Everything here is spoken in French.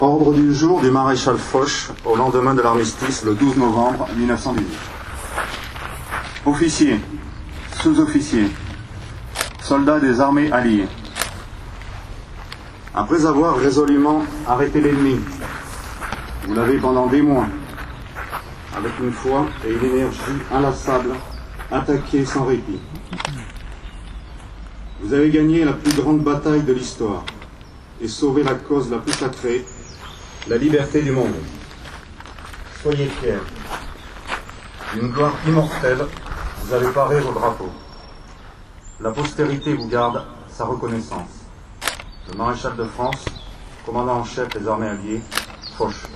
Ordre du jour du maréchal Foch au lendemain de l'armistice le 12 novembre 1918. Officiers, sous-officiers, soldats des armées alliées. Après avoir résolument arrêté l'ennemi, vous l'avez pendant des mois, avec une foi et une énergie inlassables, attaqué sans répit. Vous avez gagné la plus grande bataille de l'histoire et sauvé la cause la plus sacrée, la liberté du monde. Soyez fiers. D'une gloire immortelle, vous avez paré vos drapeaux. La postérité vous garde sa reconnaissance. Le maréchal de France, commandant en chef des armées alliées, Foch.